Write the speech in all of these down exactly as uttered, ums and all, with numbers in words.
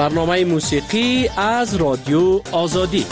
برنامه موسیقی از رادیو آزادی.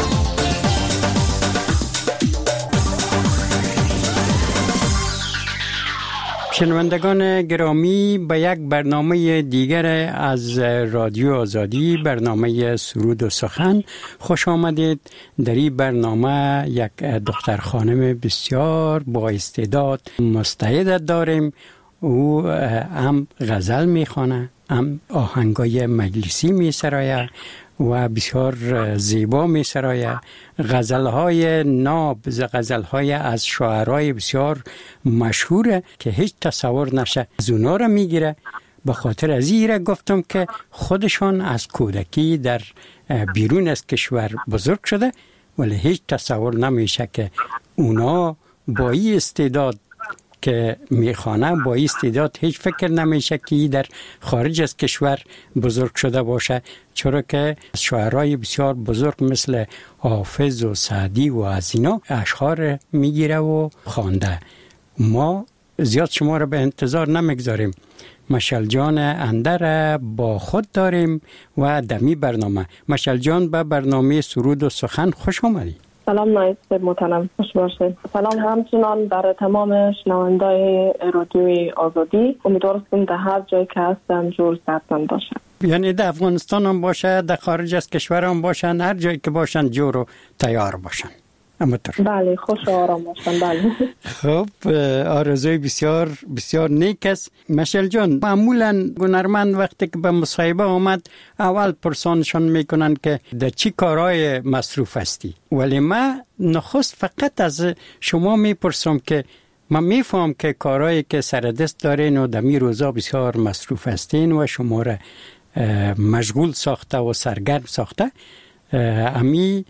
شنوندگان گرامی، به یک برنامه دیگر از رادیو آزادی، برنامه سرود و سخن خوش آمدید. در این برنامه یک دختر خانم بسیار با استعداد مستعد داریم. او هم غزل میخوانه، هم آهنگای مجلسی میسرایه و بسیار زیبا میسرایه. غزلهای ناب، غزلهای از شاعرای بسیار مشهوره که هیچ تصور نشه از اونا را میگیره. به خاطر از این گفتم که خودشان از کودکی در بیرون از کشور بزرگ شده، ولی هیچ تصور نمیشه که اونا با این استعداد که میخوانه، با این استعداد هیچ فکر نمیشه که در خارج از کشور بزرگ شده باشه، چرا که شاعرای بسیار بزرگ مثل حافظ و سعدی و از اینا اشعار میگیره و خوانده. ما زیاد شما را به انتظار نمیگذاریم. مشعل جان اندر با خود داریم و دمی برنامه. مشعل جان، به برنامه سرود و سخن خوش آمدی. سلام نایست محترم، خوش باشید. سلام همچنان برای تمام شنوندای رادیوی آزادی. امیدوارم در هر جایی که هستن جور صحتمند باشن. یعنی در افغانستان هم باشه، در خارج از کشور هم باشن، هر جایی که باشن جور و تیار باشن. بله، خوش و آرام باشن. بله. خب، آرزوی بسیار بسیار نیک است. مشعل جان، معمولا هنرمند وقتی که به مصاحبه آمد اول پرسانشان میکنن که در چی کارهای مصروف هستی، ولی من نخست فقط از شما میپرسم که من میفهم که کارهایی که سر دست دارین و در می روزا بسیار مصروف هستین و شما را مشغول ساخته و سرگرم ساخته. امی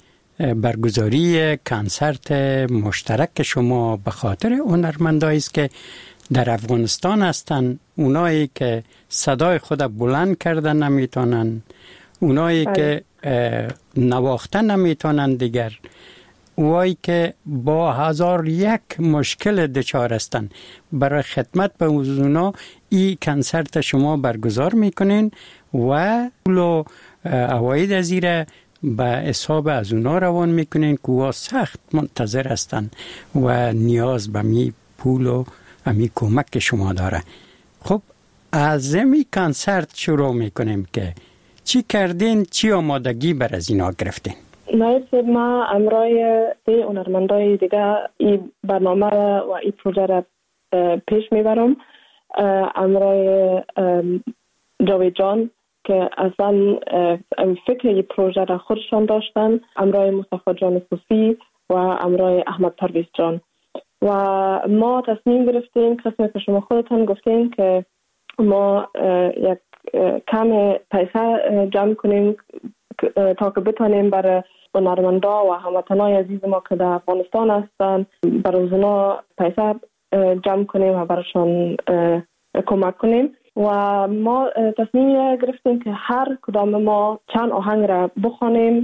برگزاری کنسرت مشترک شما به خاطر هنرمندایی است که در افغانستان هستن، اونایی که صدای خود بلند کردن نمیتونن، اونایی بله. که نواخته نمیتونن دیگر، اونایی که با هزار یک مشکل دچار هستن. برای خدمت به اونا این کنسرت شما برگزار میکنین و پول عواید از ایره به حساب از اونا روان میکنین که اوها سخت منتظر هستن و نیاز به می پول و می کمک شما داره. خب، از می کنسرت شروع میکنیم که چی کردین، چی آمادگی بر از اینا گرفتین؟ نایست ما امرای سه هنرمندای دیگه این برنامه و این پروژه را پیش میبرم. امرای جاوید جان که اصلا فکر این پروژه را خودشان داشتن، امرای مصطفی جان صوفی و امرای احمد پرویز جان. و ما تصمیم گرفتیم، قسمی که شما خودتان گفتین، که ما یک کم پیسه جمع کنیم تا که بتانیم برای هنرمندا و هموطنای عزیز ما که در افغانستان هستن برای اونا پیسه جمع کنیم و برایشان کمک کنیم. و ما تصمیم گرفتیم که هر کدام ما چند آهنگ را بخوانیم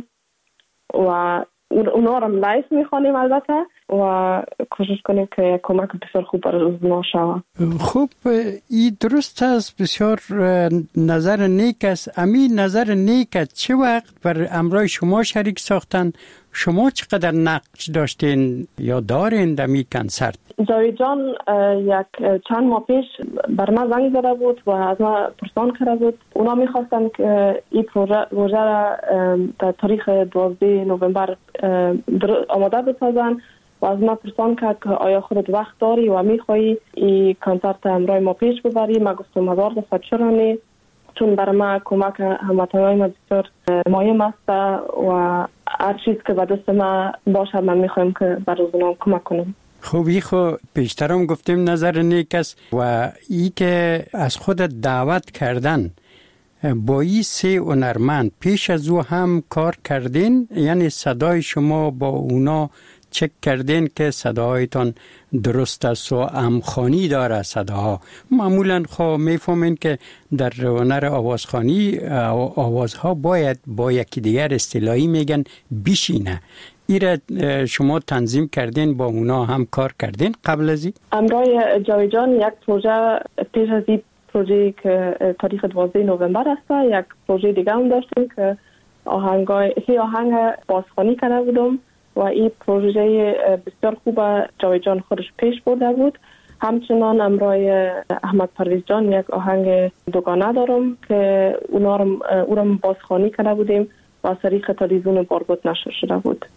و اونا را لایف میخوانیم البته و کوشش کنیم که کمک بسیار خوب برای اونا شود. خوب، این درست است، بسیار نظر نیک است. امی نظر نیک است. چه وقت بر امرای شما شریک ساختن؟ شما چقدر نقش داشتین یا دارین در می کنسرت؟ جاوید جان یک چند ماه پیش بر من زنگ زده بود و از من پرسان کرده بود. اونا میخواستن که این پروژه را در تاریخ دوازده نوامبر آماده بسازن و از من پرسان کرد که آیا خودت وقت داری و میخوایی این کنسرت همراه ما پیش ببری؟ من گفتم هزار دفعه چرا نه، چون برای من کمک هموطنای ما بسیار مهم است و هر چیز که به دست من باشه من میخوایم که برای اونا کمک کنم. خوبی، خو پیشترم گفتیم نظر نیک است و ای که از خود دعوت کردن با این سه هنرمند پیش از او هم کار کردین، یعنی صدای شما با اونا چک کردین که صدایتان درست است و امخانی داره صداها. معمولا خب میفهمین که در هنر آوازخوانی آوازها باید با یکی دیگر اصطلاحی میگن بشینه. ایره شما تنظیم کردین، با اونا هم کار کردین قبل از این؟ امرای جاوید جان یک پروژه پیش از این پروژه که تاریخ دوازده نوامبر است. یک پروژه دیگه هم داشتیم که آهنگای هی آهنگ بازخوانی کرده بودم و این پروژه بسیار خوب جاوید جان خودش پیش برده بود. همچنان امرای احمد پرویز جان یک آهنگ دوگانه دارم که اونا رو او رو بازخوانی کرده بودیم و از طریق تلویزیون باربود نشر شده بود.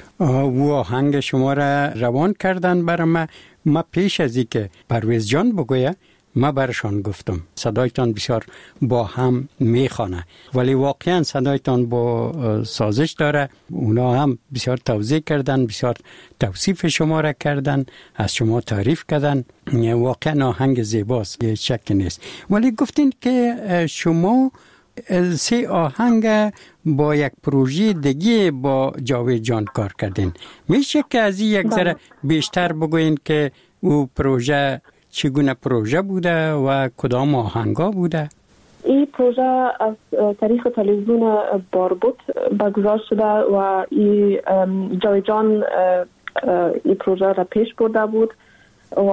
او آهنگ شما را روان کردن برای ما. ما پیش از این که پرویز جان بگویه ما برشان گفتم صدایتان بسیار با هم میخوانه، ولی واقعا صدایتان با سازش داره. اونا هم بسیار توضیح کردن، بسیار توصیف شما را کردن، از شما تعریف کردن. واقعا آهنگ زیباست، یه شک نیست. ولی گفتین که شما سه آهنگ با یک پروژه دیگه با جاوید جان کار کردین. میشه که از این یک ذره بیشتر بگوین که او پروژه چگونه پروژه بوده و کدام آهنگا بوده؟ این پروژه از طریق تلویزیون باربود برگزار شده و این جاوید جان این پروژه را پیش برده بود و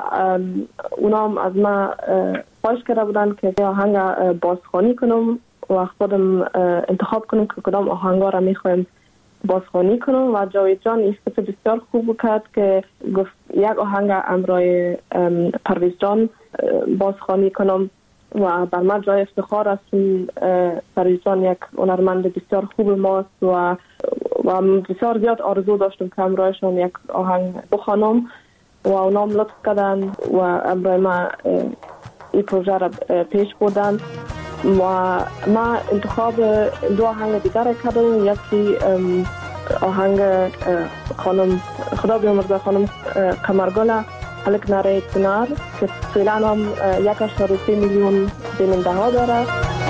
اونا هم از ما خواهش کرده بودن که آهنگ بازخوانی کنم و خودم انتخاب کنم که کدام آهنگا را میخوایم بازخوانی کنم و جاوید جان این فکر بسیار خوب کرد که گفت یک آهنگ امرای پرویز جان بازخوانی کنم و بر من جای افتخار است. پرویز جان یک هنرمند بسیار خوب ماست و و بسیار زیاد آرزو داشتم که امرایشان یک آهنگ بخوانم و اونام لطف کردن و امرای ما این پروژه را پیش بردن و ما انتخاب دو آهنگ دیگر کردم. یکی آهنگ خانم خدا بیامرزه خانم قمرگل هلک نره کنار که فعلا هم یک اشاره سه میلیون بیننده ها داره.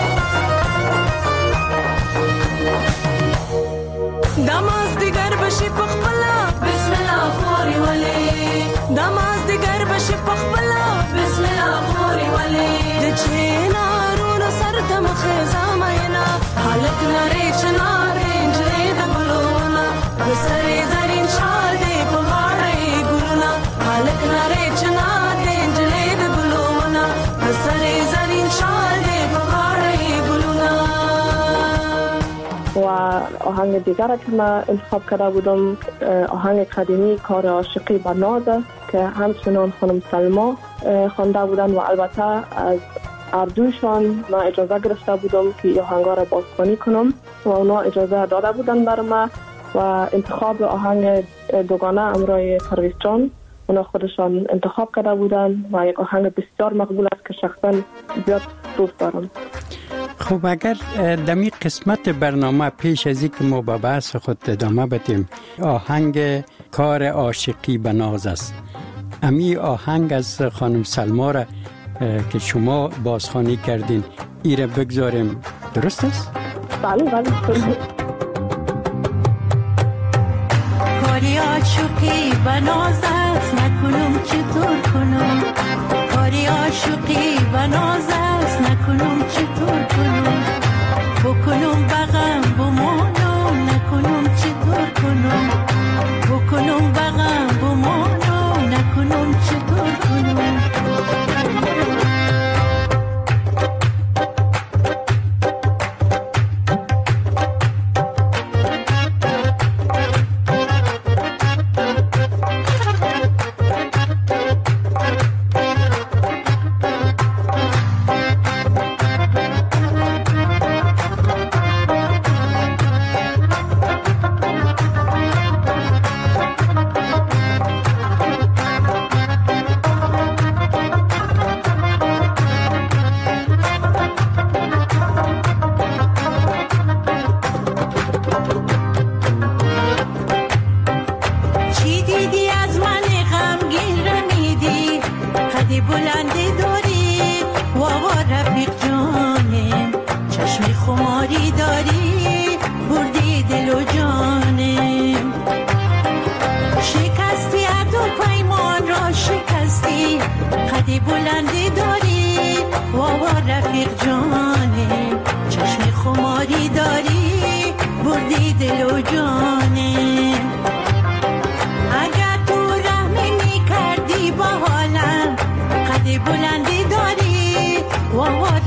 دماز دیگر بشی پخبلا بسم الله خوری ولی دماز دیگر بشی پخبلا بسم الله خوری ولی دچینا رونو سرتم خزام اینا حالک نری چناری انجلی دگلونا بسری زرین شادی پغاری گلونا حالک نری چناری انجلی دگلونا بسری زرین شادی پغاری گلونا. و آهنگ دیگر که من انتخاب کرده بودم آهنگ قدیمی کار عاشقی به نازه که همچنان خانم سلما خوانده بودن و البته از اردوشان من اجازه گرفته بودم که آهنگا را بازخوانی کنم و اونا اجازه داده بودن بر من و انتخاب آهنگ دوگانه امرای پرویز جان اونا خودشان انتخاب کرده بودن و یک آهنگ بسیار مقبول است که شخصا زیاد دوست دارم. خب اگر دمی قسمت برنامه پیش از اینکه ما به بحث خود ادامه بدیم آهنگ کار عاشقی به ناز است، امی آهنگ از خانم سلما را که شما بازخوانی کردین ایره بگذاریم، درست است؟ بله بله. کاری عاشقی به ناز است نکنم چطور کنم کاری عاشقی به ناز است نکنم چطور کنم بکنم بغم بمانم نکنم چطور کنم بکنم بغم بمانم نکنم چطور کنم.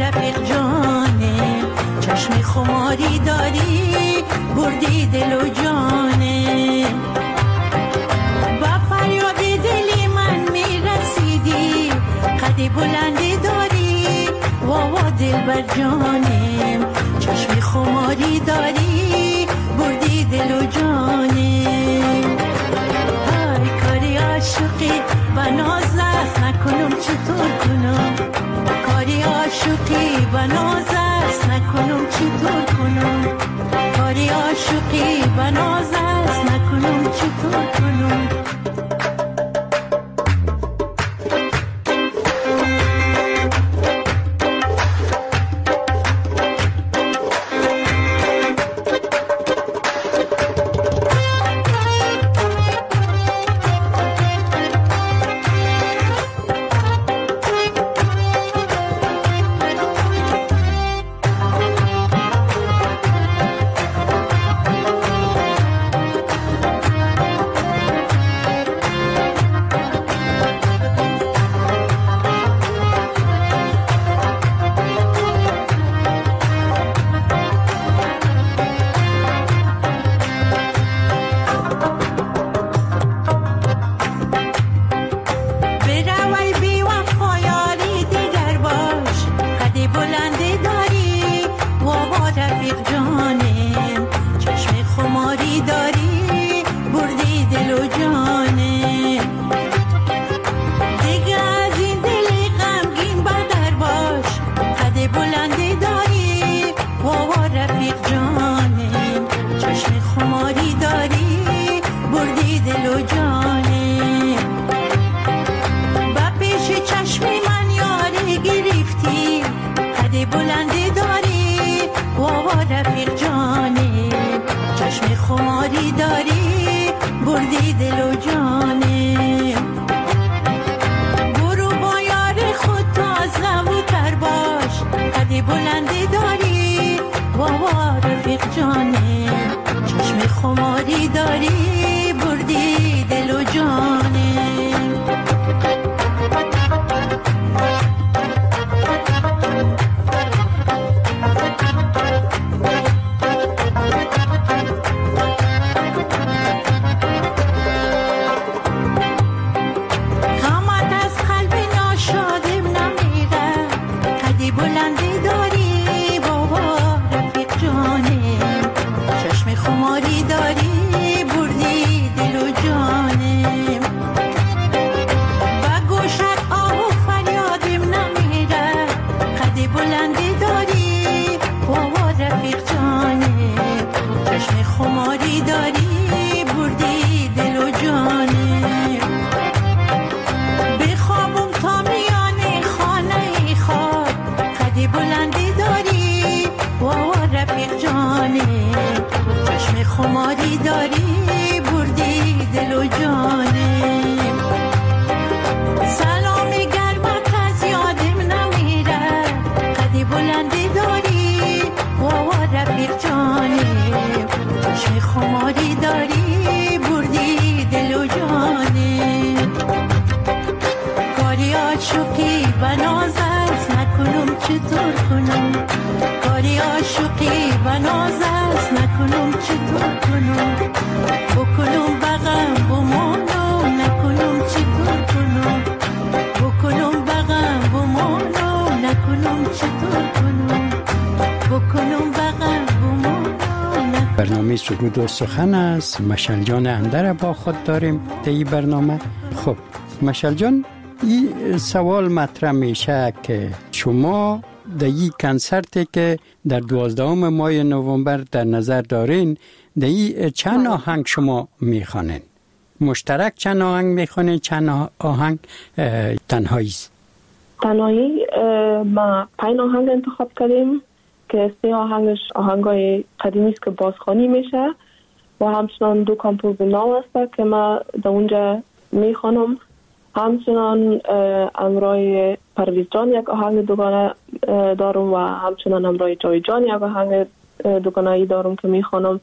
رفیق جانه چشم خماری داری بردی دل و جانه با فریاد دلی من میرسیدی قدی بلندی داری واوا دل بر جانه چشم خماری داری بردی دل و جانه های کاری عاشقی بناز است نکنم چطور کنم کاری عاشقی بناز است نکنم چطور کنم کاری عاشقی بناز است نکنم چطور کنم برنامه سرود و سخن است. مشعل جان اندر با خود داریم در این برنامه. خب مشعل جان، این سوال مطرح میشه که شما در این کنسرتی که در دوازدهم ماه نوامبر در نظر دارین، در این چند آهنگ شما میخوانین؟ مشترک چند آهنگ میخوانین؟ چند آهنگ تنهایی؟ تنهایی ما پنج آهنگ انتخاب کردیم که سه آهنگش آهنگای قدیمی است که بازخوانی میشه و همچنان دو کامپوز نو است که ما در اونجا میخوانم. همچنان امرای پرویز جان یک آهنگ دوگانه دارم و همچنان امرای جاوید جان یک آهنگ دوگانه‌ای دارم که میخوانم.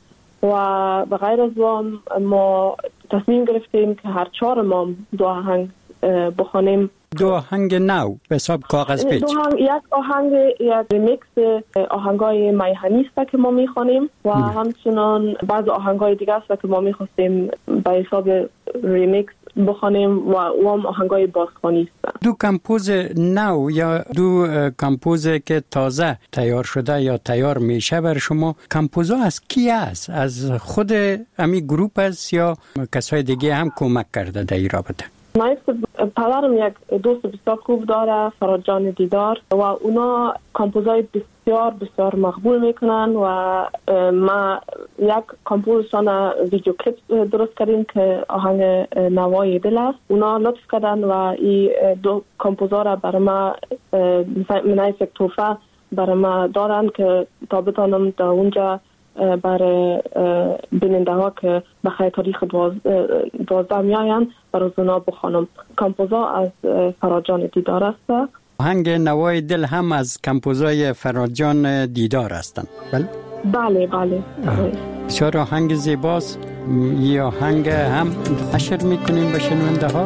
و به غیر از ما تصمیم گرفتیم که هر چهار ما دو آهنگ بخوانیم دو آهنگ نو به حساب کاغذ پیچ. دو آهنگ، یک آهنگ یک ریمیکس آهنگای میهنی است که ما میخوانیم و همچنان بعض آهنگای دیگه است که ما میخواستیم به حساب ریمیکس بخوانیم و اون آهنگای بازخوانی است. دو کمپوز نو یا دو کمپوز که تازه تیار شده یا تیار میشه بر شما، کمپوزا از کی است؟ از خود امی گروپ است یا کسای دیگه هم کمک کرده در این رابطه؟ نایست پدرم یک دوست بسیار خوب داره، فراد جان دیدار، و اونا کمپوزای بسیار بسیار مقبول میکنن و ما یک کمپوزشان ویدیو کلیپ درست کردیم که آهنگ نوای دل است. اونا لطف کردن و این دو کمپوزا را برای ما منایف یک توفه برای ما دارن که تا بتانم در اونجا برای بیننده ها که بخیر تاریخ دوازده می آین برای اونا بخوانم. کمپوزا از فراد جان دیدار است. آهنگ نوای دل هم از کمپوزای فراد جان دیدار هستند. بله بله بله. بسیار آهنگ زیباست. یه آهنگ هم نشر میکنیم به شنونده ها.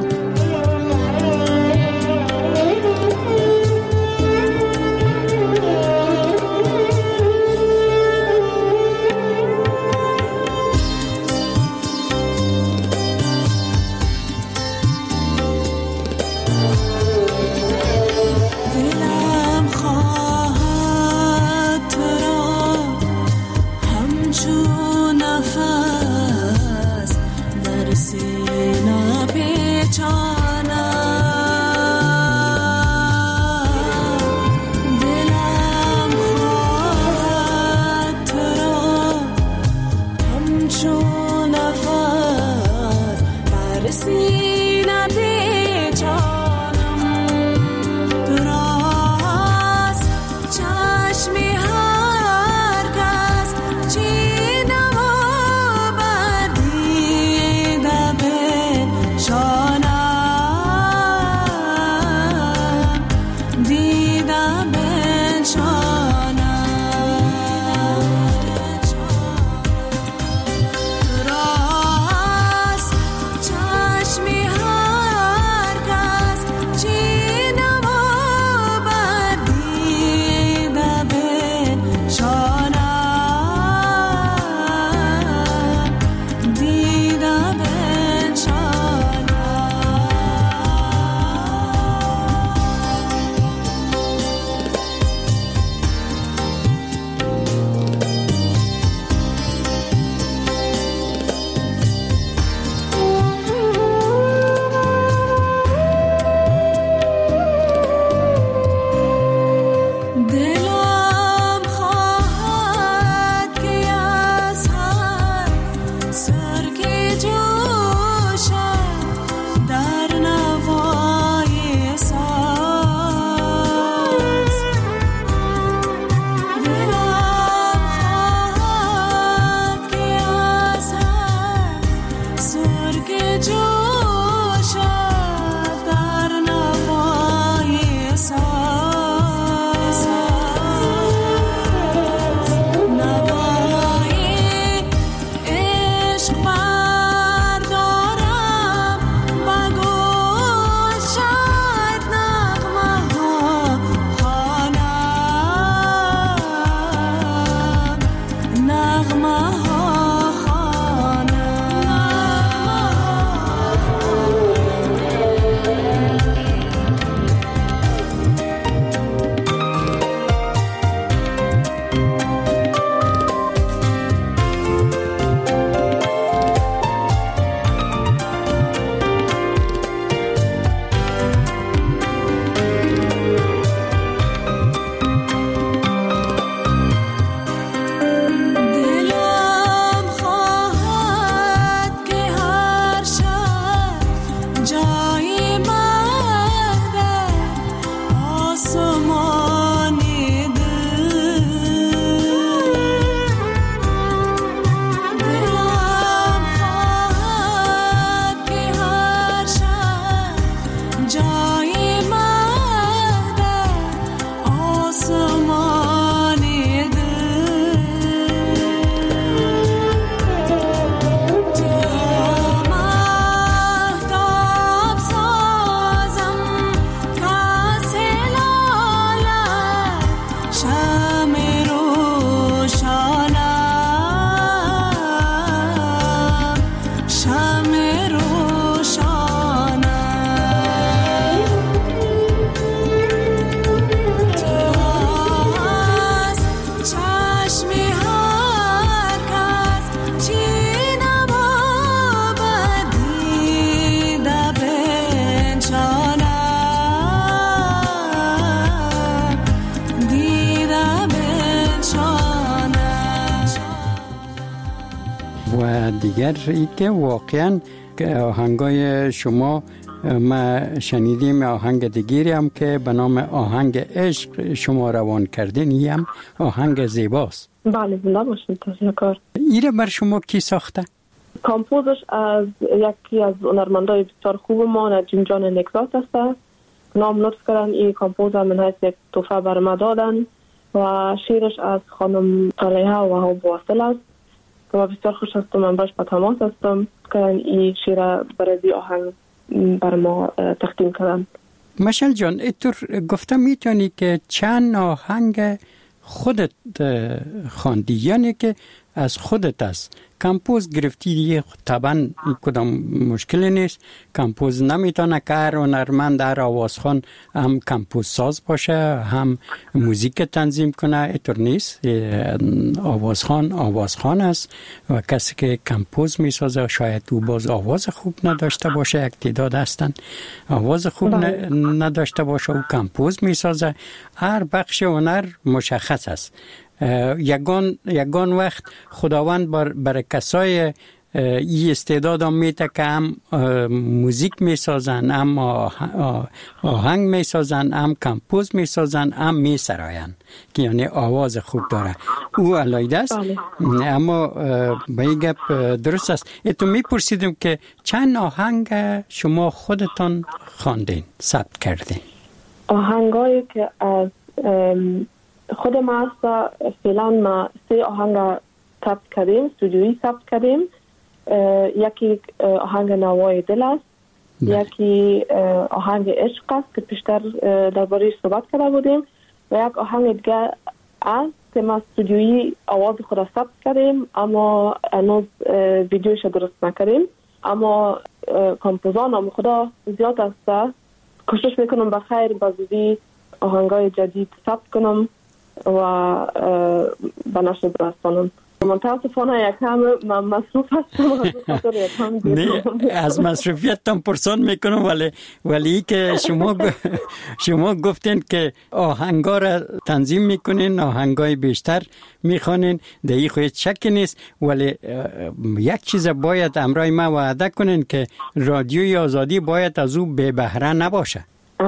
دیگر ای که واقعا آهنگای شما ما شنیدیم آهنگ دیگری هم که به نام آهنگ عشق شما روان کردین، این هم آهنگ زیباست. بله زنده باشید تشکر. ایره بر شما کی ساخته؟ کامپوزش از یکی از هنرمندای بسیار خوب ما نجیم جان نکزات است. نام لطف کردن این کامپوز من حیث یک تحفه بر ما دادن و شیرش از خانم صالحه و وهاب واصل است که ما بسیار خوش هستم، من باش با تماس هستم که این شیر برای آهنگ بر ما تقدیم کردن. مشعل جان اینطور گفتم میتونی که چند آهنگ خودت خواندی، یعنی که از خودت است کمپوز گرفتی دیگه، طبعا این کدام مشکلی نیست. کمپوز نمیتونه که هر هنرمند هر آوازخوان هم کمپوز ساز باشه هم موزیک تنظیم کنه، اینطور نیست. آوازخوان آوازخوان است و کسی که کمپوز میسازه شاید او باز آواز خوب نداشته باشه، یک تعداد هستن آواز خوب نداشته باشه و کمپوز میسازه. هر بخش هنر مشخص است. یگان یگان وقت خداوند بر, بر کسای این استعداد هم میده که هم موزیک میسازن، هم آهنگ میسازن، هم کمپوز میسازن، هم میسراین که یعنی آواز خوب داره. او علایده است. اما به این گپ درست است. اتو میپرسیدم که چند آهنگ شما خودتان خواندین، ثبت کردین؟ آهنگایی که از خود ما است فعلا ما سه آهنگ ثبت کردیم، استودیویی ثبت کردیم. یکی آهنگ نوای دل است، یکی آهنگ عشق است که پیشتر درباره‌اش صحبت کرده بودیم و یک آهنگ دیگه است که ما استودیویی آواز خود را ثبت کردیم اما هنوز ویدیوش درست نکردیم. اما کمپوزان هم خدا زیاد است، کوشش میکنم بخیر بازودی آهنگای جدید ثبت کنم و به نشر برسانم. متاسفانه یکم من مصروف هستم. نه از مصروفیت تام پرسان میکنم، ولی ولی که شما شما گفتین که آهنگا را تنظیم میکنین، آهنگای بیشتر میخوانین، در این خود شک نیست. ولی یک چیز باید امرای ما وعده کنین که رادیوی آزادی باید از او بی بهره نباشه.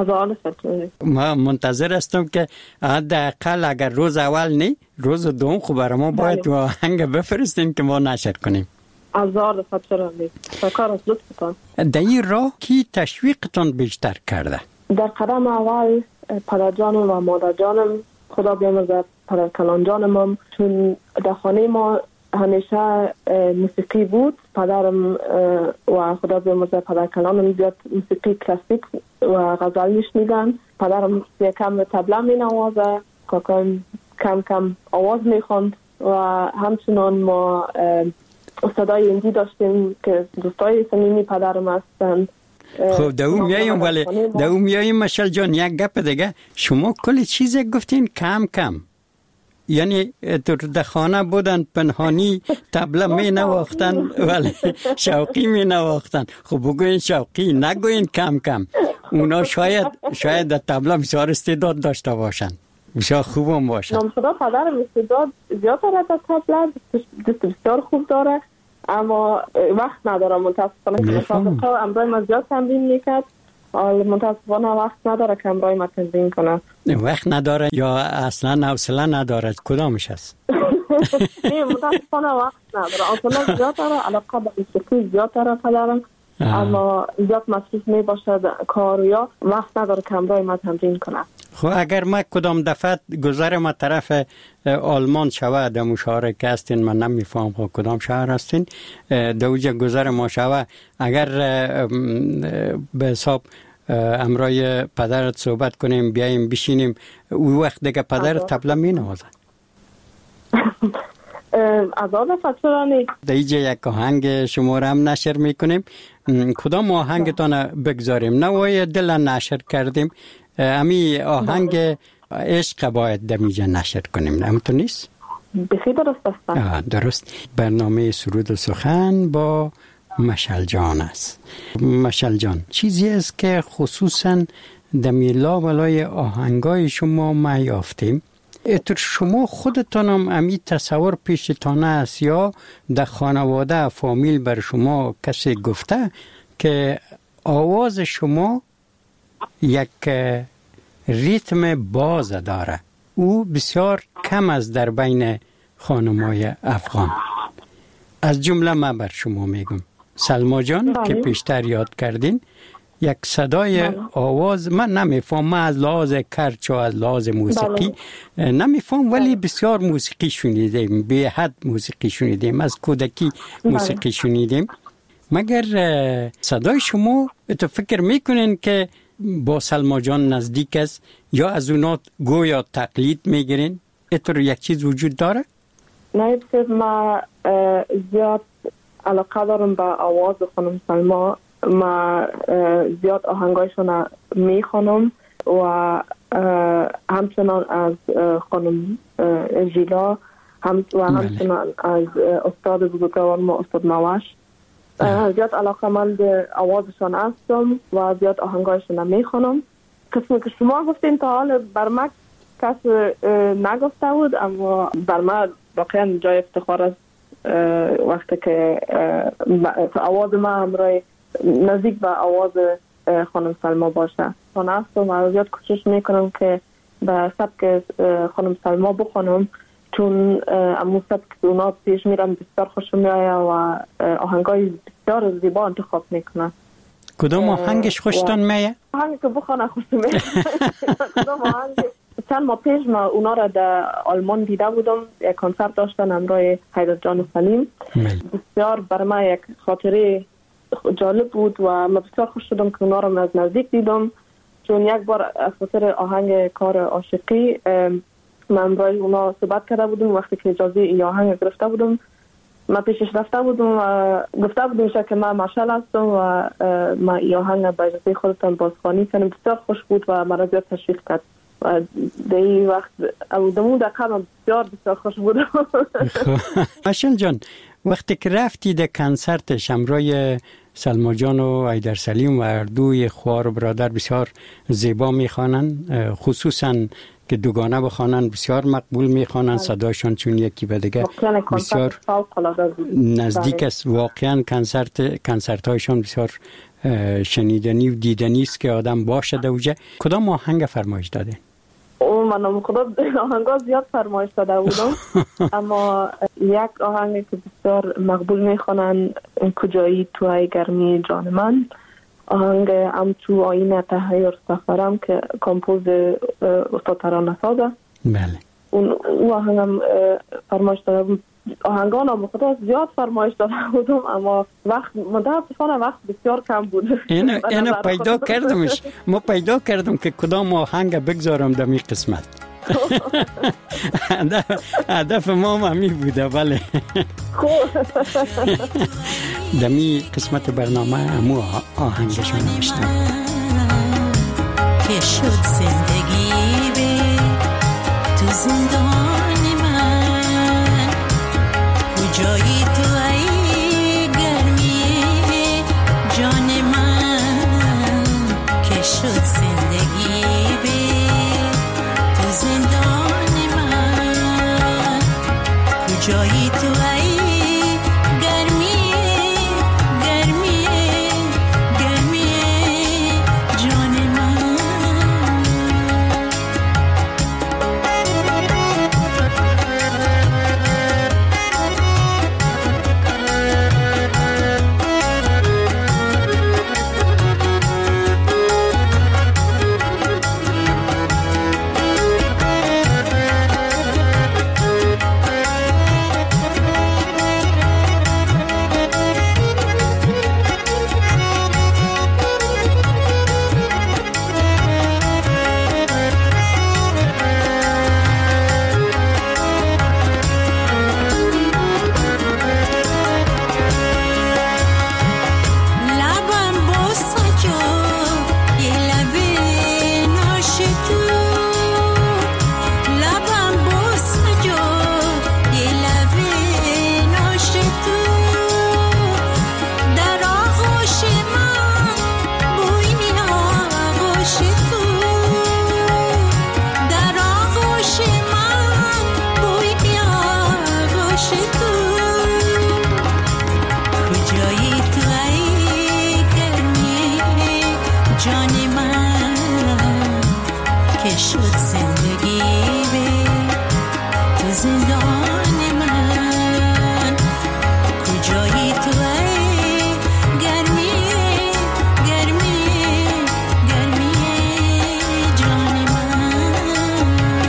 ما منتظر هستم که حداقل اگر روز اول نه روز دوم خب برای ما باید و آهنگ بفرستین که ما نشر کنیم. هزار دفعه شکر از لطفتان. در این راه کی تشویقتان بیشتر کرده؟ در قدم اول پدر جانم و مادر جانم، خدا بیامرزه پدر کلان جانم، چون در خانه ما همیشه موسیقی بود. پدرم و خدا بیامرزه پدر کلانم زیاد موسیقی کلاسیک و غزل میشنیدن. پدرم یکم طبله می نوازه، کاکایم کم کم آواز میخوند و همچنان ما استادای هندی داشتیم که دوستای صمیمی پدرم هستند. خب در اون میاییم، ولی در اون میاییم مشعل جان یک گپ دیگه، شما کلی چیز گفتین کم کم، یعنی در خانه بودن پنهانی طبله می نواختن ولی شوقی می نواختن. خب بگوین شوقی، نگوین کم کم. اونا شاید شاید در طبله بسیار استعداد داشته باشن، بسیار خوب هم باشن. نام خدا پدرم استعداد زیاد داره در طبله، دست بسیار خوب داره اما وقت نداره متاسفانه که مسابقه امرای ما زیاد تمرین میکرد، متاسفانه وقت نداره که امرای ما تمرین کنه. وقت نداره یا اصلا حوصله نداره؟ کدامش هست؟ نه متاسفانه وقت نداره، حوصله زیاد داره، علاقه به موسیقی زیاد داره پدرم، اما زیاد مصروف می باشه کار یا وقت نداره که امرای ما تمرین کنه. خب اگر ما کدام دفعه گذر ما طرف آلمان شود در مشاوره که هستین، من نمیفهم خب کدام شهر هستین، دوجه گذر ما شود، اگر به حساب امرای پدرت صحبت کنیم بیاییم بشینیم، او وقت دیگه پدرت طبله می نوازه. از آن فترانی در اینجا یک آهنگ شما را هم نشر میکنیم. کدام آهنگتان بگذاریم؟ نوای دل نشر کردیم، امی آهنگ عشق باید دمیجا نشر کنیم، همونطور نیست؟ بخی درست است. درست. برنامه سرود و سخن با مشعل جان است. مشعل جان، چیزی است که خصوصا دمیلا ولای آهنگای شما ما یافتیم، اتر شما خودتان هم امی تصور پیشتان است یا در خانواده فامیل بر شما کسی گفته که آواز شما یک ریتم باز داره، او بسیار کم است در بین خانمای افغان؟ از جمله ما بر شما میگم سلما جان که پیشتر یاد کردین، یک صدای بله. آواز من نمیفهم، من از لحاظ کرچ و از لحاظ موسیقی بله. نمیفهم، ولی بسیار موسیقی شنیدیم، به حد موسیقی شنیدیم، از کودکی موسیقی بله. شنیدیم. مگر صدای شما تو فکر میکنین که با سلما جان نزدیک است یا از اونا گویا تقلید میگیرین؟ اتر یک چیز وجود داره؟ نه، ما زیاد علاقه دارم به آواز خانم سلما. ما زیاد آهنگایشون میخوانم و همچنان از خانم ژیلا هم و همچنان از استاد بزرگوار ما استاد موش زیاد علاقه من به آوازشان هستم و زیاد آهنگایشون میخوانم. قسمی که شما گفتین تا حال بر من کس نگفته بود، اما بر من واقعا جای افتخار است وقتی که آواز ما همراه نزدیک به آواز خانم سلما باشه. من هستم و زیاد کوشش میکنم که به سبک خانم سلما بخونم، چون امو سبک اونا پیش میرم بسیار خوش میآید و آهنگای بسیار زیبا انتخاب میکنن. کدام آهنگش خوشتون میاد؟ آهنگی که بخونه خوش میاد. کدام آهنگ؟ چند ماه پیش ما اونا را در آلمان دیده بودم، یک کنسرت داشتن همراه حیدر جان سلیم. بسیار برای من یک خاطره جالب بود و من بسیار خوش شدم که اونا را از نزدیک دیدم، چون یک بار از خاطر آهنگ کار عاشقی من برای اونا صحبت کرده بودم. وقتی که اجازه این آهنگ گرفته بودم من پیشش رفته بودم و گفته بودم که من مشعل هستم و من این آهنگ به اجازه خودتان بازخوانی کنم. بسیار خوش بود و مرا زیاد تشویق کرد و در این وقت دمون دقیقه من بسیار بسیار خوش بودم. مشعل جان، وقتی که رفتی در کنسرتش همراه سلما جان و حیدر سلیم و اردوی خوار و برادر بسیار زیبا میخوانن، خصوصا که دوگانه بخوانن بسیار مقبول میخوانن، صداشان چون یکی به دیگه بسیار نزدیک است. واقعا کنسرت کنسرت هایشان بسیار شنیدنی و دیدنی است که آدم باشه در اوجه. کدام آهنگ فرمایش داده؟ او من خدا آهنگا زیاد فرمایش داده بودم، اما یک آهنگ که بسیار مقبول میخوانن کجایی تو ای گرمی جان من، آهنگ ام تو آینه تحیر سفرم که کمپوز استاد ترانه سازه. بله. اون او آهنگم فرمایش داده بود. آهنگان هم خدا زیاد فرمایش داده بودم، اما وقت متاسفانه وقت بسیار کم بود. اینو اینو پیدا کردمش، ما پیدا کردم که کدام آهنگ بگذارم در می قسمت. هدف ما هم همی بوده. بله. دمی قسمت برنامه همو آهنگشون نوشتم که شد زندگی به تو زندان من، کجایی تو ای گرمی جان من، که شد زندگی به تو زندان من، کجایی تو ای گرمی گرمی گرمی جان من. شد زندگی به تو زندان من کجایی تو ای گرمی گرمی گرمی جان من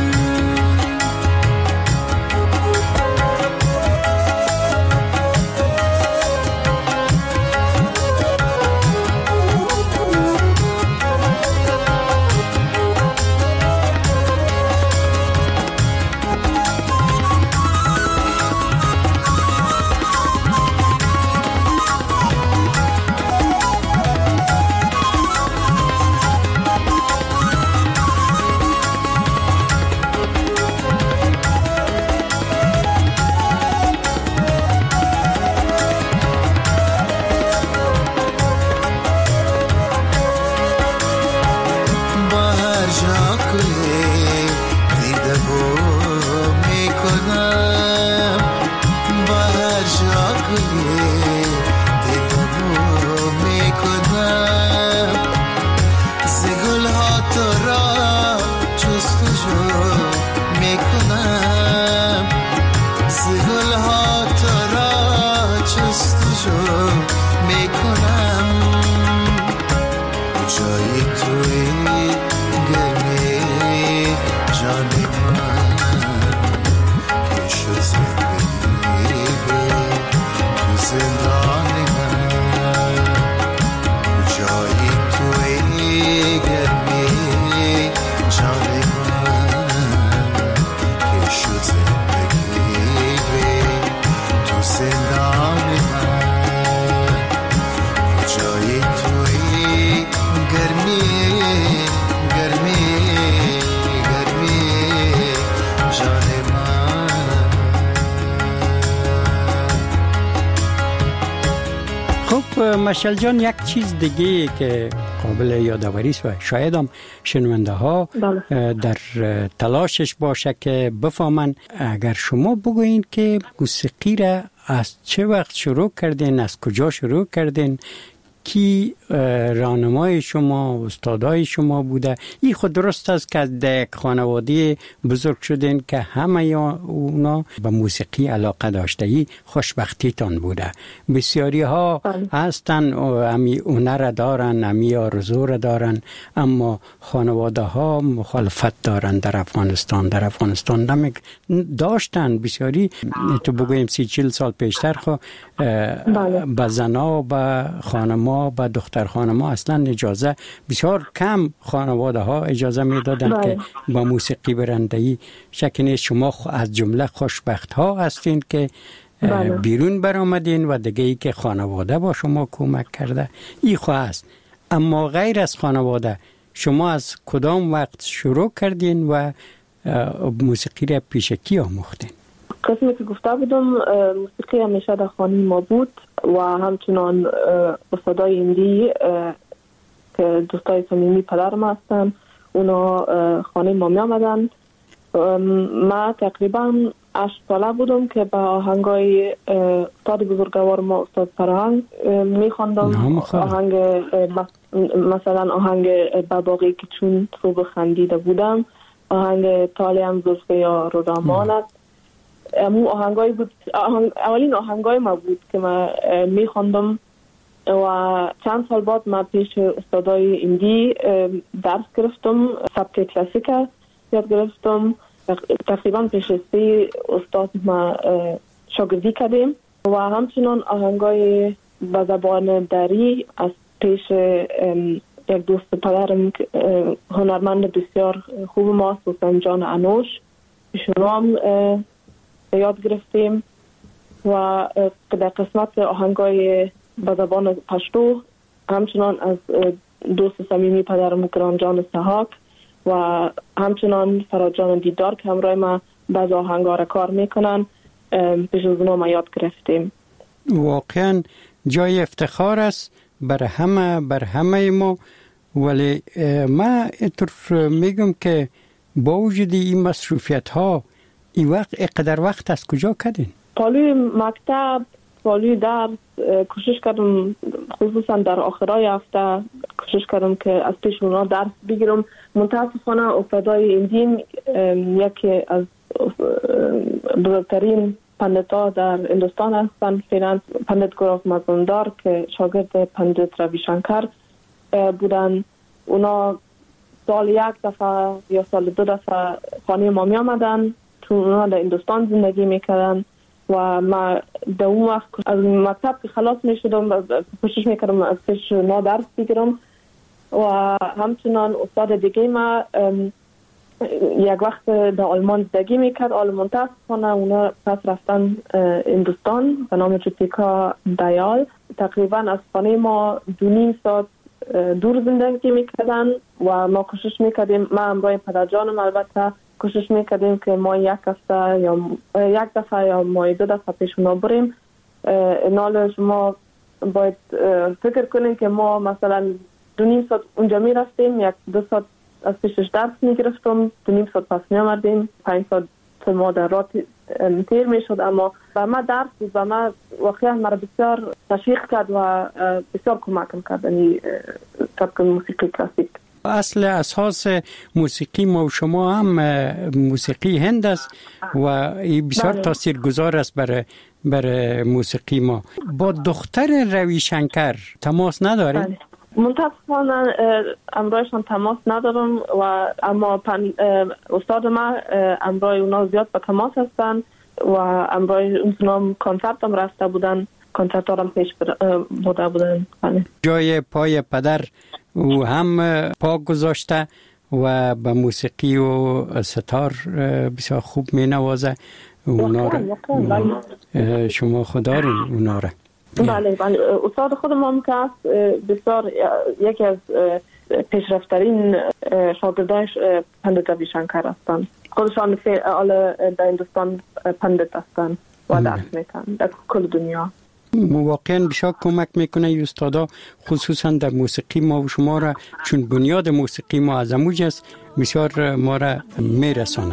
مشعل جان، یک چیز دیگه که قابل یادآوری است و شاید هم شنونده ها در تلاشش باشه که بفهمن، اگر شما بگوین که موسیقی را از چه وقت شروع کردین، از کجا شروع کردین، کی راهنمای شما، استادای شما بوده؟ این خود درست است که از یک خانواده بزرگ شدین که همه اونا به موسیقی علاقه داشته، ای خوشبختیتان بوده. بسیاری ها هستن امی هنر دارن، امی آرزو را دارن، اما خانواده ها مخالفت دارن. در افغانستان در افغانستان نمی داشتن بسیاری، تو بگویم سی چل سال پیشتر خو به زنا، به خانما، به دختر خانما اصلا اجازه، بسیار کم خانواده ها اجازه می دادن که با موسیقی برندهی. شک نیست شما از جمله خوشبخت ها هستین که بله. بیرون برآمدین و دیگه ای که خانواده با شما کمک کرده ای خو است. اما غیر از خانواده شما از کدام وقت شروع کردین و موسیقی را پیش کی آموختین؟ قسمی که گفته بودم، موسیقی همیشه در خانه ما بود و همچنان استادای هندی که دوستای صمیمی پدرم هستن، اونا خانه ما می آمدن. ما تقریبا هشت ساله بودم که با آهنگای استاد بزرگوار ما، استاد فرهنگ، می خواندم. آهنگ مثلا آهنگ بباقی که چون صبح خندیده بودم، آهنگ تالیم زلفه یا رو رامانت، امو آهنگای بود، آهنگ، اولین آهنگای ما بود که ما می خواندم. و چند سال بعد ما پیش استادای هندی درس گرفتم، سبک کلاسیک یاد گرفتم. تقریبا پیش سه استاد ما شاگردی کردیم و همچنان آهنگای به زبان دری از پیش یک دوست پدرم هنرمند بسیار خوب ما، سوسن جان انوش، ایشون هم یاد گرفتیم. و در قسمت آهنگای به زبان پشتو همچنان از دوست صمیمی پدرم گران جان سحاک و همچنان فراد جان دیدار که همراه ما بعض آهنگا را کار میکنن، پیش از اونا ما یاد گرفتیم. واقعا جای افتخار است بر همه بر همه ما. ولی ما اینطور میگم که با وجود این مصروفیت ها این وقت اقدر وقت از کجا کردین؟ پالوی مکتب، پالوی درس کوشش کردم، خصوصا در آخرای هفته کوشش کردم که از پیش اونا درس بگیرم. متاسفانه افتادای این دین یکی از بزرگترین پندتا در هندوستان هستند. فعلا پندت گروف مزاندار که شاگرد پندت روی شنکر بودن، اونا سال یک دفعه یا سال دو دفعه خانه ما می آمدن، چون اونا در هندوستان زندگی میکردن و ما در اون وقت از مکتب که خلاص می شدم کوشش میکردم از پیش اونا درس بگیرم. و همچنان استاد دیگه ما یک وقت در آلمان زندگی میکرد، آلمان متاسفانه اونا پس رفتن هندوستان به نام جوتیکا دیال. تقریبا از خانه ما دو نیم ساعت دور زندگی میکردن و ما کوشش میکردیم، ما همراه پدرجانم البته کوشش میکردیم که ما یک هفته یا یک دفعه یا ما دو دفعه پیش اونا بریم. اینال شما باید فکر کنیم که ما مثلا دو نیم ساعت اونجا میرفتیم، یک دو ساعت از پیشش درس میگرفتم، دو نیم ساعت پس میامردیم، پنج ساعت ما در راه تیر میشد. اما به ما درس بود و ما واقعا مرا بسیار تشویق کرد و بسیار کمکم کرد یعنی سبک موسیقی کلاسیک. اصل اساس موسیقی ما و شما هم موسیقی هند است و این بسیار تاثیرگذار است برای برای موسیقی ما. با دختر روی شنکر تماس نداریم؟ بله. متاسفانه امرایشان تماس ندارم و اما پن استاد ما امرای اونا زیاد به تماس هستن و امرای اونا کنسرت هم رفته بودن، کنسرت هم پیش بوده بودن. جای پای پدر او هم پا گذاشته و به موسیقی و ستار بسیار خوب می نوازه اونا را. شما خدارین اونا را. بله بله، استاد خودم هم که هست بسیار یکی از پیشرفترین شاگردایش پندت روی شنکر هستند. خودشان فعال در هندوستان پندت هستند و درس میکنن در کل دنیا. واقعا بسیار کمک میکنه این استادا، خصوصا در موسیقی ما و شما را، چون بنیاد موسیقی ما از اموج است، بسیار ما را میرسانه.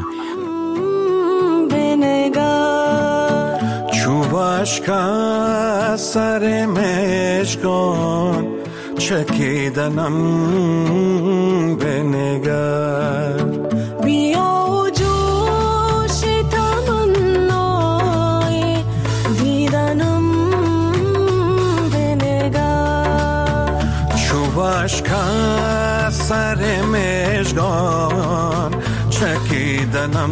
چوباشکا سر مشکان چکیدنم بنگر، بیا و جوش تمنای دیدنم بنگر. چوباشکا سر مشکان چکیدنم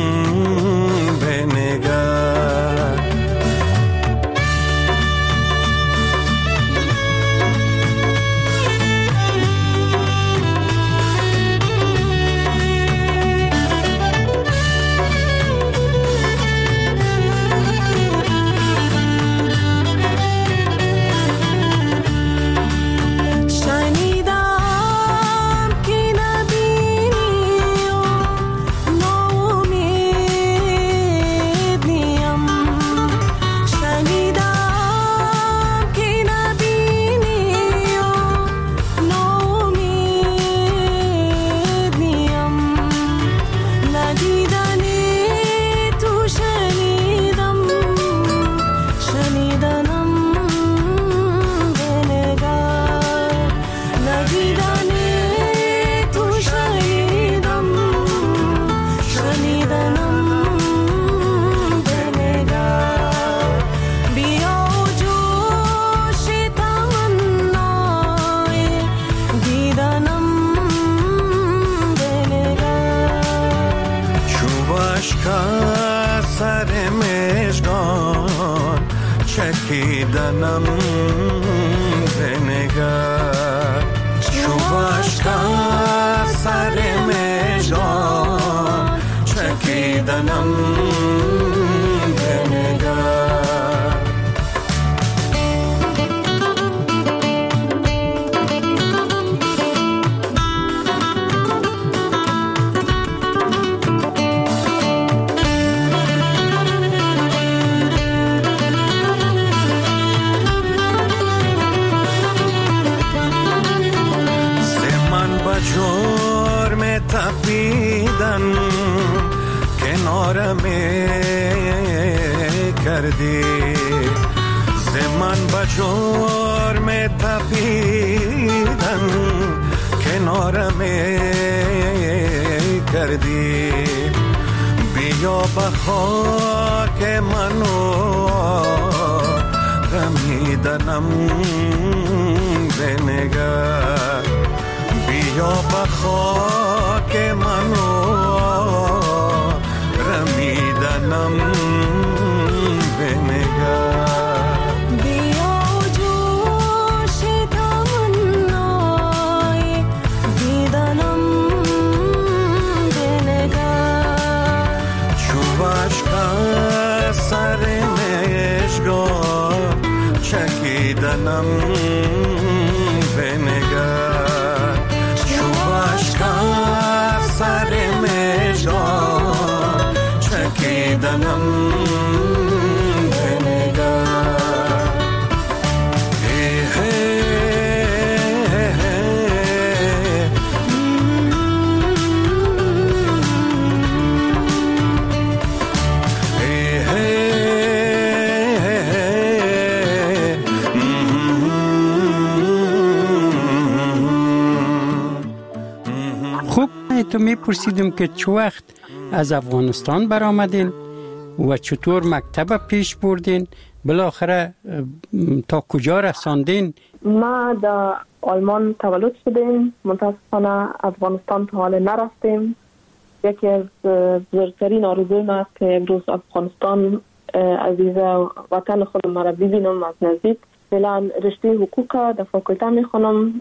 بنگر. چکیدنم بنگر. چوباشکا سر مژگان چکیدنم بنگر. تپیدن کنارم کردی، زمان بجور می تپیدن می کردی بیا به خاک منو غمیدنم بنگر بیا به خاک منو غمیدنم بنگر چکیدنم بنگر چوبش که سر مژگان چکیدنم بنگر هی هی تو میپرسیدم که چه وقت از افغانستان برآمدین و چطور مکتب پیش بردین بالاخره تا کجا رساندین؟ ما در آلمان تولد شدیم، متاسفانه افغانستان تا حال نرفتیم. یکی از بزرگترین آرزوی ما است که امروز افغانستان عزیز وطن خودم را ببینم از نزدیک. فعلا رشته حقوق در فاکولته میخونم،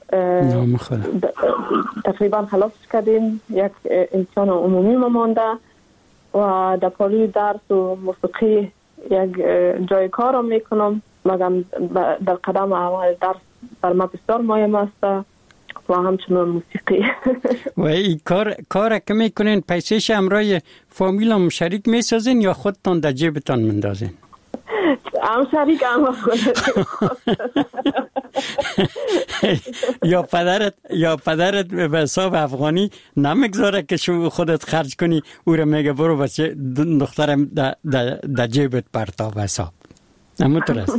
تقریبا خلاص کردیم. یک امتحان عمومی ما مانده و در پالی درس و موسیقی یک جای کار رو میکنم، مگم در قدم اول درس بر ما بسیار مهم است و همچنان موسیقی. و این کار کار که میکنین پیسش همراه فامیلم شریک میسازین یا خودتان در جیبتان مندازین؟ هم شریک هم یا پدرت یا پدرت به حساب افغانی نمیگذاره که شما خودت خرج کنی، او را میگه برو بچه دخترم در جیبت پرتاب حساب. همونطور است.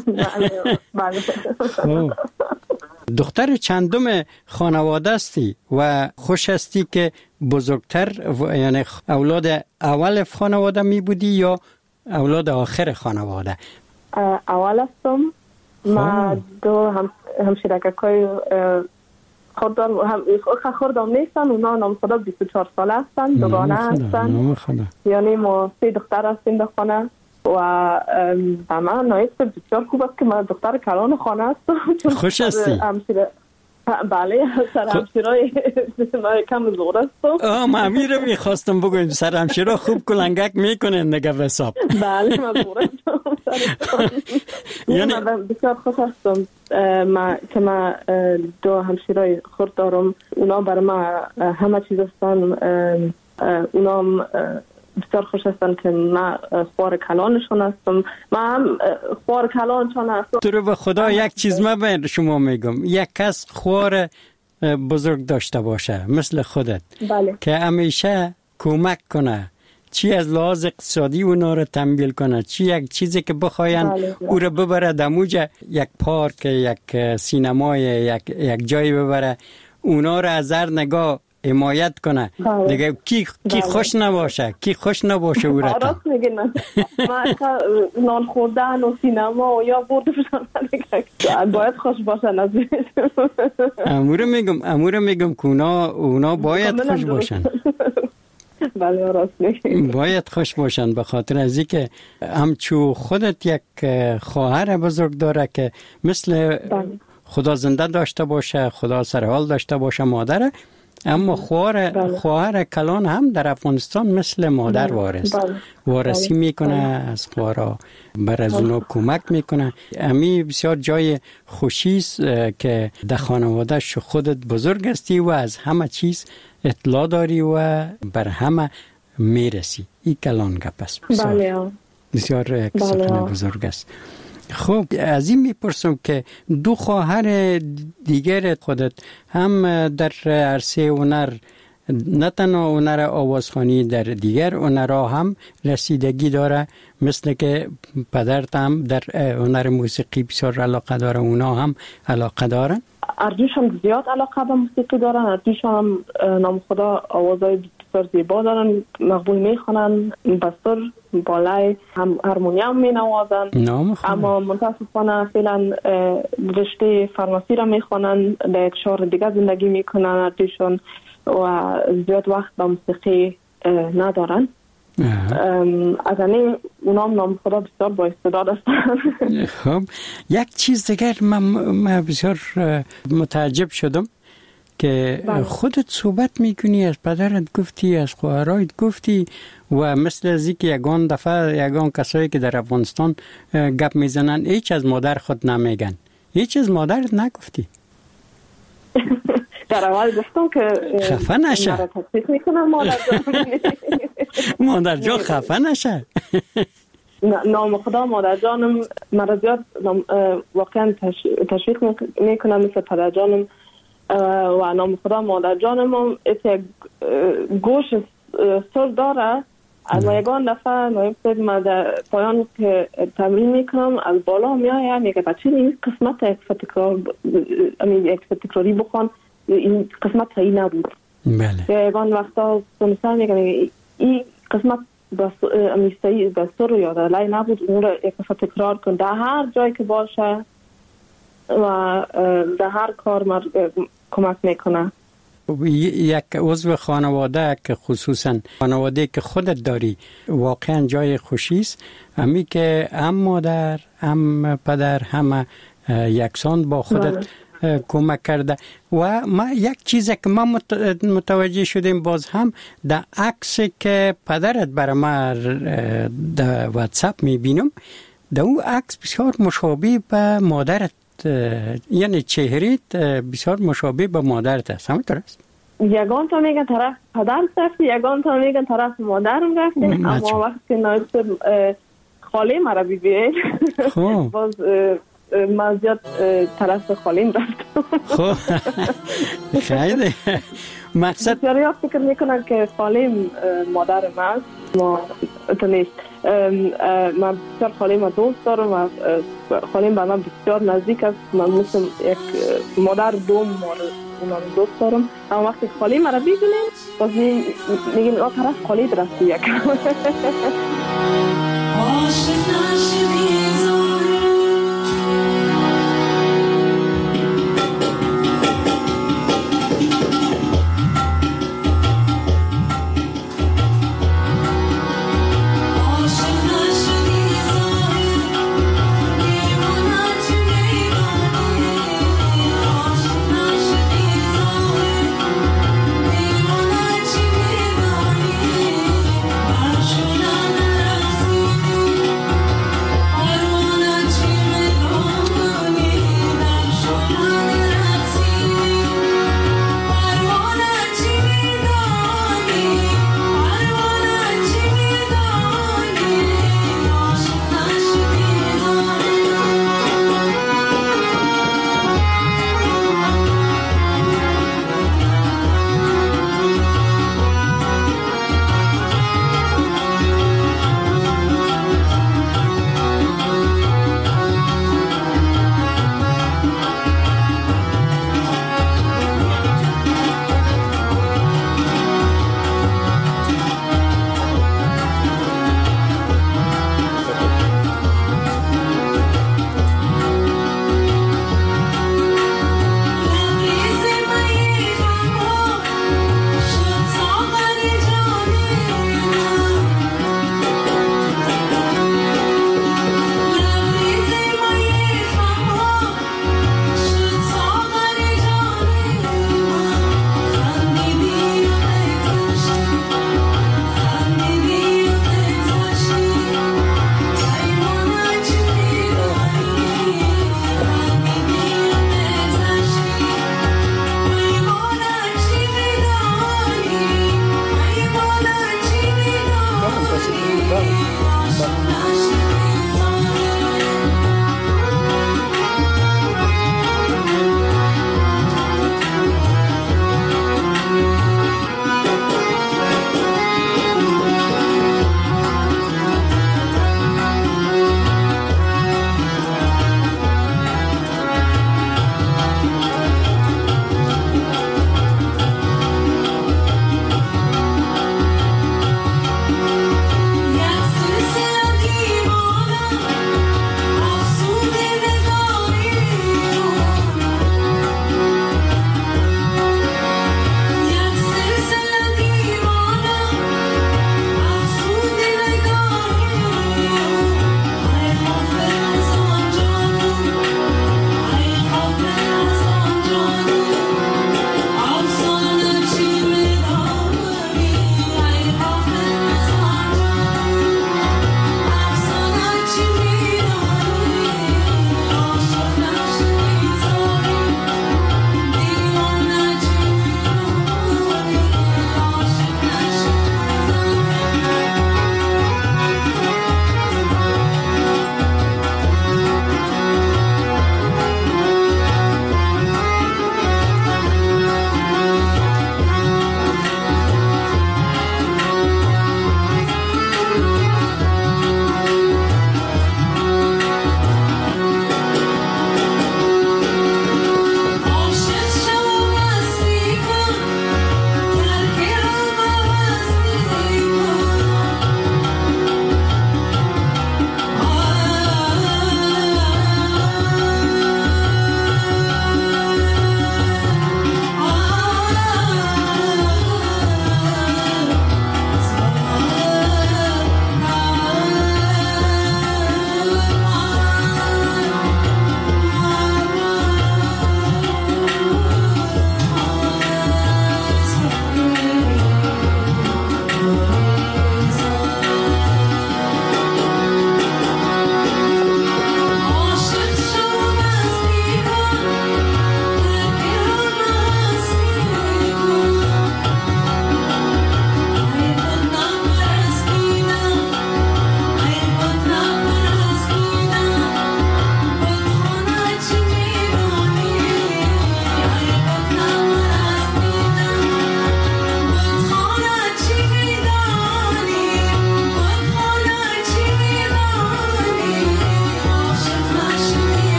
بله. دختر چندم خانواده استی و خوش استی که بزرگتر یعنی اولاد اول خانواده می بودی یا اولاد آخر خانواده؟ اول هستم. ما دو هم همشیرکای خوردار هم خوردام نیستن، اونا نامزد بیست و چهار ساله هستن، دوگانه هستن. یعنی ما سه دختر هستیم در خانه و به من نایست بسیار خوب است که من دختر کلان خانه هستم. خوش هستی؟ بله، سر همشیرای کم زور است. آه ما امیر میخواستم بگویم سر همشیرا خوب کلنگک میکنن نگه حساب. بله من زور هستم. یعنی من بسیار خوش هستم ما که ما دو همشیرای خورد دارم. اونا برای ما همه چیز هستن. اونا بسیار خوش هستن که من خوار کلانشون هستم. من هم خوار کلانشون هستم. تو رو به خدا یک چیز من به شما میگم، یک کس خوار بزرگ داشته باشه مثل خودت. بله. که همیشه کمک کنه، چی از لحاظ اقتصادی اونا رو تمویل کنه، چی یک چیزی که بخواین بله. او رو ببره دموجه، یک پارک، یک سینمای، یک یک جایی ببره، اونا رو از هر نگاه حمایت کنه. بله. دیگه کی کی بله. خوش نباشه، کی خوش نباشه او را تا راست میگی. من ما نان خوردن و سینما و یا بردشون باید خوش باشن. از امور میگم امور میگم که اونا اونا باید خوش باشن. بله راست میگی، باید خوش باشن، به خاطر از اینکه همچو خودت یک خواهر بزرگ داره که مثل بله. خدا زنده داشته باشه، خدا سر حال داشته باشه مادره، اما خواهر بله. خواهر کلان هم در افغانستان مثل مادر وارث بله. وارثی بله. میکنه بله. از خواهرها، بر از اونا کمک میکنه. امی بسیار جای خوشی است که در خانواده‌اش خودت بزرگ هستی و از همه چیز اطلاع داری و بر همه میرسی. این کلان گپ است. بسیار بله. بسیار سخن بزرگ است. خب از این میپرسم که دو خواهر دیگر خودت هم در عرصه هنر نه تنها هنر آوازخوانی در دیگر هنرها هم رسیدگی داره، مثل که پدرت هم در هنر موسیقی بسیار علاقه داره، اونا هم علاقه دارن؟ اردوشان زیاد علاقه به موسیقی دارن. اردوشان هم نام خدا آوازهای بسیار زیبا دارن، مقبول میخونن، بسر، بالای، هم هارمونیوم می نوازن. اما متاسفانه فعلا رشته فارماسی را میخونن، در یک شهر دیگه زندگی میکنن اردوشان و زیاد وقت به موسیقی ندارن. از این اونام نام خدا بسیار با استعداد هستن. خب یک چیز دیگر من, من بسیار متعجب شدم که بله. خودت صحبت میکنی، از پدرت گفتی، از خواهرایت گفتی و مثل از اینکه یگان دفعه یگان کسایی که در افغانستان گپ میزنن هیچ از مادر خود نمیگن. هیچ از مادرت نگفتی؟ در اول گفتم که خفه نشه. مرا تصدیق میکنم مادر جان. مادر جان خفه نشه. نام خدا مادر جانم مرا زیاد واقعا تشویق میکنم مثل پدر جانم و نام خدا مادر جانم هم یک گوش سر داره. از یگان دفعه نایب ما در پایان که تمرین میکنم از بالا میایم میگه بچه این قسمت یک فتکرار یک فتکراری بخوان، این قسمت صحیح نبود. بله. یگان وقتا سنسان میگه این قسمت بس صحیح بسر رو یاد لای نبود، اون رو یک فتکرار کن در هر جایی که باشه و در هر کار مر کمک میکنه. یک عضو خانواده که خصوصا خانواده که خودت داری واقعا جای خوشی است، همی که هم مادر هم پدر هم یکسان با خودت کمک کرده. و ما یک چیزی که ما متوجه شدیم باز هم در عکس که پدرت برای ما در واتساپ میبینم، در اون عکس بسیار مشابه به مادرت، یعنی چهرهت بسیار مشابه به مادرت است. همینطور است؟ یگان تا میگن طرف پدرم رفتی، یگان تا میگن طرف مادرم رفتی. اما وقتی که نایب خاله مرا بیبید باز من زیاد طرف خالیم رفتم. خب خیلی مقصد بسیاری ها فکر میکنن که خالیم مادر من ما اتنیست. من بسیار خالیم دوست دارم و خالیم به من بسیار نزدیک است. من مثل یک مادر دوم اونم دوست دارم. اما وقتی خالیم مرا بیدونیم باز میگیم آه طرف خالی درستی یک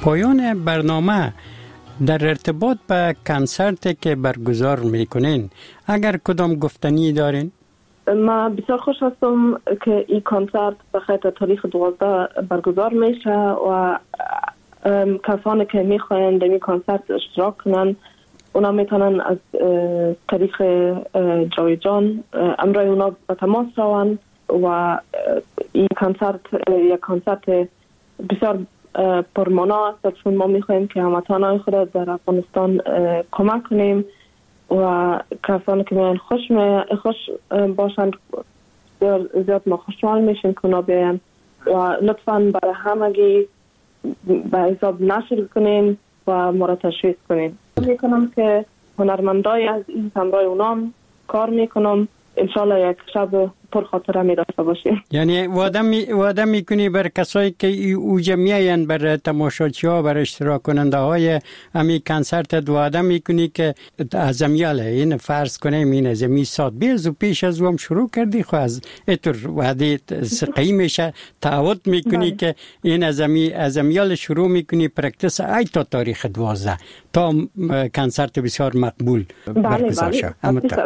پایان برنامه در ارتباط به کنسرتی که برگزار میکنین اگر کدام گفتنی دارین؟ ما بسیار خوش هستم که این کنسرت به خاطر تاریخ دوازده برگزار میشه و کسانی که میخواین در این کنسرت اشتراک کنن اونا میتونن از طریق جاوید جان امرای اونا به تماس روان و این کنسرت یک کنسرت بسیار پرمانا است چون ما میخوایم که هموطنان خود در افغانستان کمک کنیم و کسانی که میان خوش می خوش باشند زیاد ما خوشحال میشیم که اونا بیان و لطفاً برای همگی به حساب نشر کنیم و ما را تشویق کنیم. میکنم که هنرمندای از این همراه اونام کار میکنم انشالله یک شب پرخاطره می داشته باشیم. یعنی وعده می وعده میکنی بر کسایی که اوجا میاین بر تماشاچی ها بر اشتراک کننده های امی کنسرت وعده میکنی که از امیال این فرض کنیم این از امی ساعت بیز و پیش از وام شروع کردی خو از اتر وعده سقی میشه تعهد میکنی که این از امی از امیال شروع میکنی پرکتیس ای تا تاریخ دوازده تا کنسرت بسیار مقبول برگزار شد.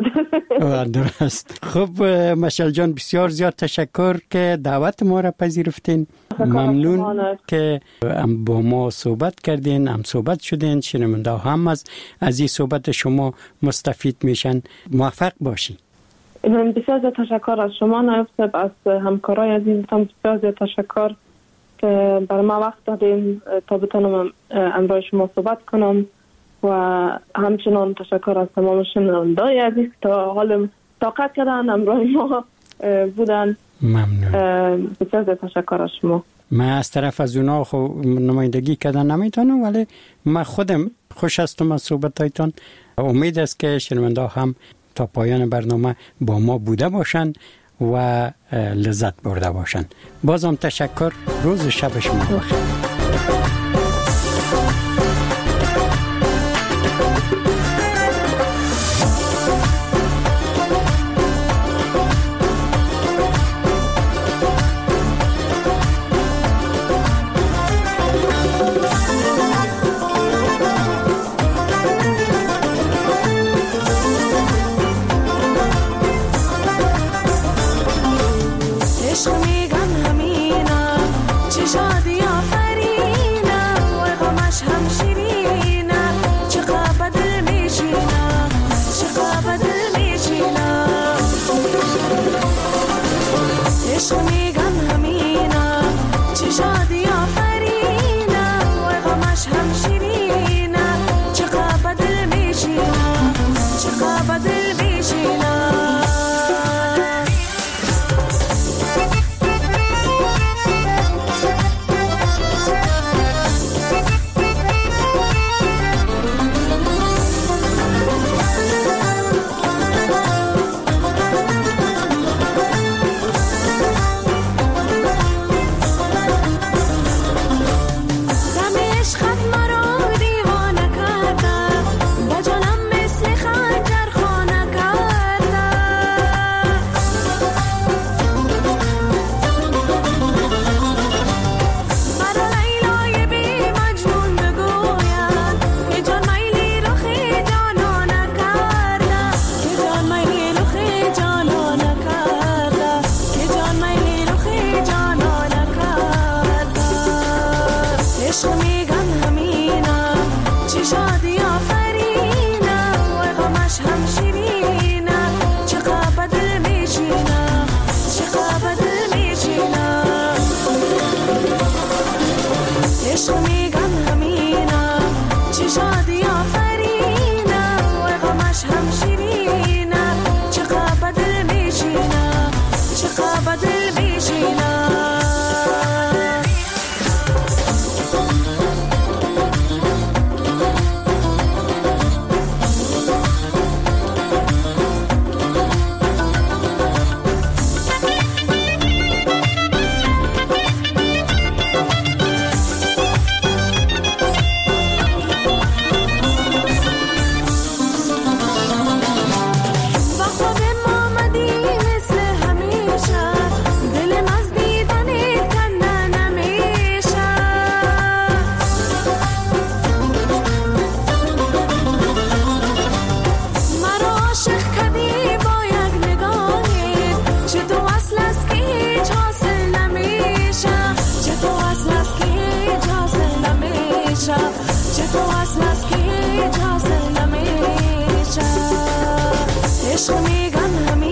درست. خب مشعل جان بسیار زیاد تشکر که دعوت ما را پذیرفتین. ممنون که با ما صحبت کردین، هم صحبت شدین، شنونده هم از از این صحبت شما مستفید میشن. موفق باشین. من بسیار زیاد تشکر از شما نایب صاحب، از همکارای عزیزتان بسیار زیاد تشکر که برای ما وقت دادین تا بتونم امروز شما صحبت کنم و همچنان تشکر از تمام شنونده‌های عزیز تا حال طاقت کردن امروز ما بودن. ممنون. بسیار زیاد تشکر از شما. من از طرف از اونا خو نمایندگی کردن نمیتونم ولی من خودم خوش هستم از صحبتایتان. امید است که شنونده هم تا پایان برنامه با ما بوده باشن و لذت برده باشن. بازم تشکر. روز شب شما بخیر. من همی